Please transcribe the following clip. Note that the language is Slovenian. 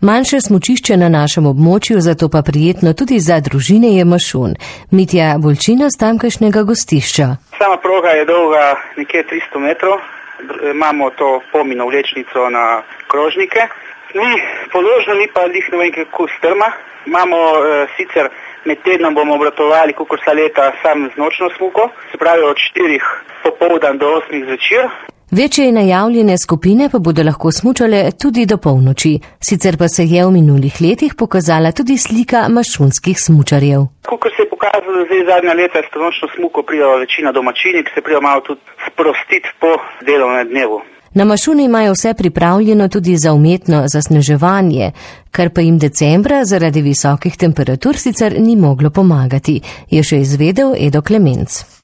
Manjše smučišče na našem območju, zato pa prijetno tudi za družine, je Mašun. Mitja Bolčina z tamkajšnjega gostišča. Sama proga je dolga nekje 300 metrov. Imamo to pomino vlečnico na krožnike. Ni podložno, ni pa dih ne vem kako strma. Imamo sicer med tednom bomo obratovali, kakor vsa leta, sam z nočno smuko. Se pravi od 4 popoldan do 8 zvečer. Večje najavljene skupine pa bodo lahko smučale tudi do polnoči. Sicer pa se je v minulih letih pokazala tudi slika mašunskih smučarjev. Kakor se je pokazalo zdaj zadnja leta, je s to nočno smuko prijav večina domačini, ki se prijav malo tudi sprostiti po delovnem dnevu. Na Mašuni imajo vse pripravljeno tudi za umetno zasneževanje, kar pa jim decembra zaradi visokih temperatur sicer ni moglo pomagati, je še izvedel Edo Klemenc.